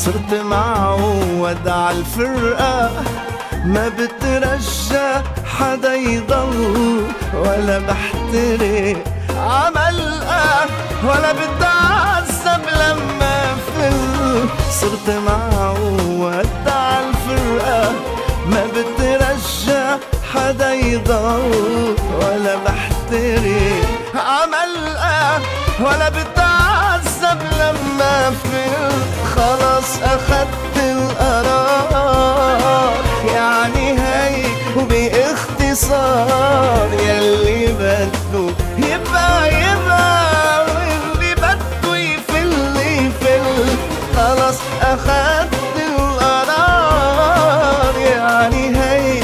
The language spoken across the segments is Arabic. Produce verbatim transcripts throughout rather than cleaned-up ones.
صرت معود عالفرقة، ما بترجى حدا يضل، ولا بحترق عملقة، ولا بتعذب لما فل. صرت معود عالفرقة، ما بترجى حدا يضل، ولا بحترق عملقة، ولا بتعذب لما فل. خلاص أخدت القرار، يعني هي وباختصار يلي بده يبقى يبقى، واللي بده يفل يفل. خلاص أخدت القرار، يعني هي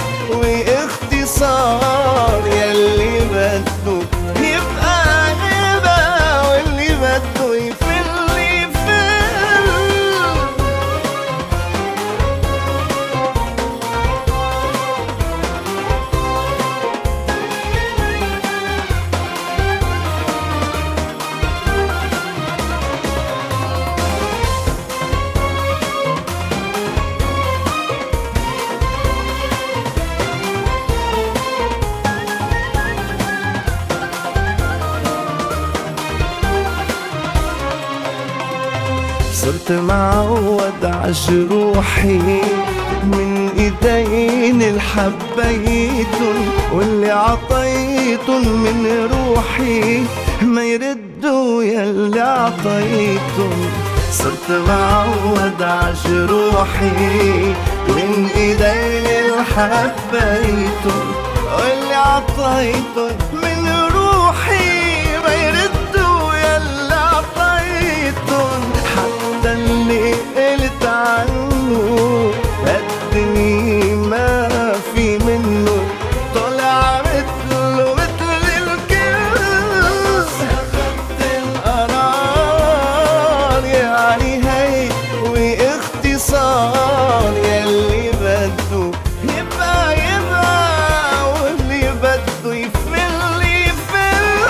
واختصار يلي بده يبقى يبقى، واللي بده يفل يفل. صرت معود عجروحي من ايدين الحبيتن، واللي عطيتن من روحي ما يردوا يلي عطيتن. صرت معود عجروحي من ايدين الحبيتن، واللي عطيتن من روحي ما يردوا يلي عطيتن. حتى اللي قلت عنه قدني ما في منه، طلع مثله مثل الكل. أخدت القرار، يعني هي واختصار يلي بده يبقى يبقى، واللي بده يفل يفل.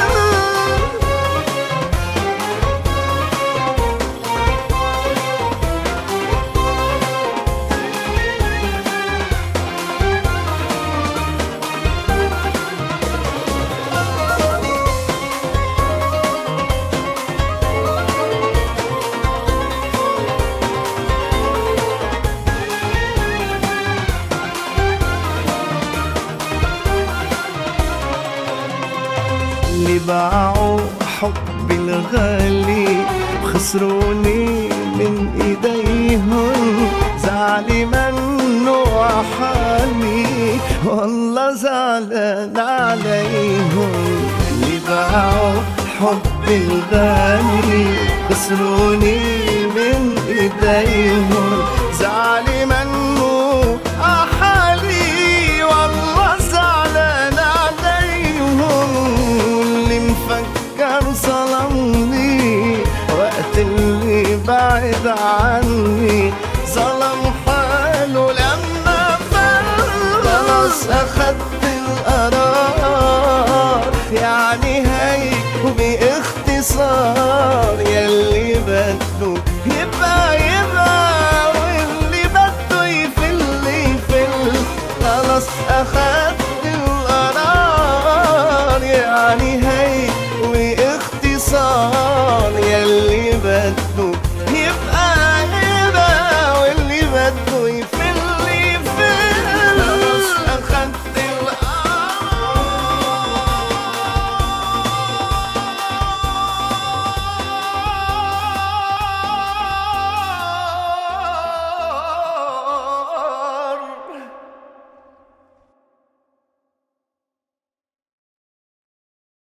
اللي باعوا حبي الغالي خسروني من ايديهم، زعلي منه عحالي والله زعلان عليهم. اللي باعوا حبي الغالي خسروني من ايديهم، زعلي منه عحالي والله زعلان عليهم. اللي مفكر ظلمني وقت اللي بعد عني، ظلم حاله لما فل. خلاص أخدت القرار، يعني هي وباختصار يلي بده